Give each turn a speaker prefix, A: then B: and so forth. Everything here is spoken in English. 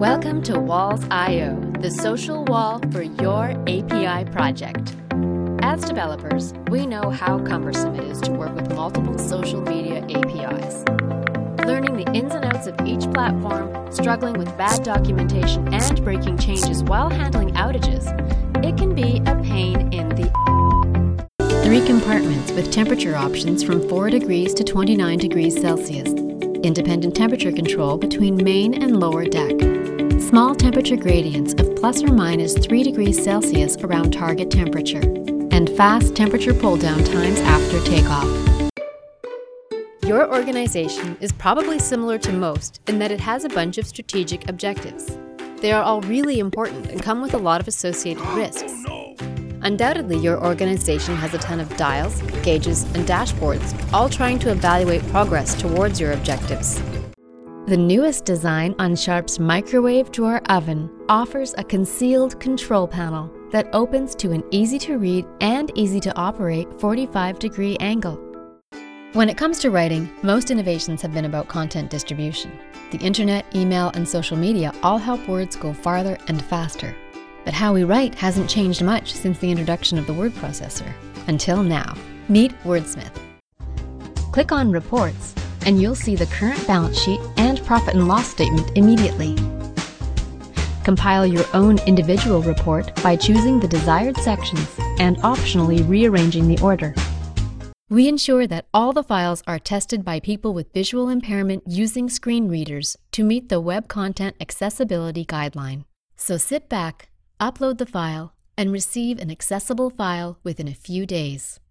A: Welcome to Walls.io, the social wall for your API project. As developers, we know how cumbersome it is to work with multiple social media APIs. Learning the ins and outs of each platform, struggling with bad documentation and breaking changes while handling outages, it can be a pain in the 3 compartments with temperature options from 4 degrees to 29 degrees Celsius. Independent temperature control between main and lower deck. Small temperature gradients of plus or minus 3 degrees Celsius around target temperature. And fast temperature pull-down times after takeoff. Your organization is probably similar to most in that it has a bunch of strategic objectives. They are all really important and come with a lot of associated risks. Undoubtedly, your organization has a ton of dials, gauges, and dashboards, all trying to evaluate progress towards your objectives. The newest design on Sharp's microwave drawer oven offers a concealed control panel that opens to an easy-to-read and easy-to-operate 45-degree angle. When it comes to writing, most innovations have been about content distribution. The internet, email, and social media all help words go farther and faster. But how we write hasn't changed much since the introduction of the word processor. Until now. Meet Wordsmith. Click on Reports, and you'll see the current balance sheet and profit and loss statement immediately. Compile your own individual report by choosing the desired sections and optionally rearranging the order. We ensure that all the files are tested by people with visual impairment using screen readers to meet the Web Content Accessibility Guideline. So sit back, upload the file, and receive an accessible file within a few days.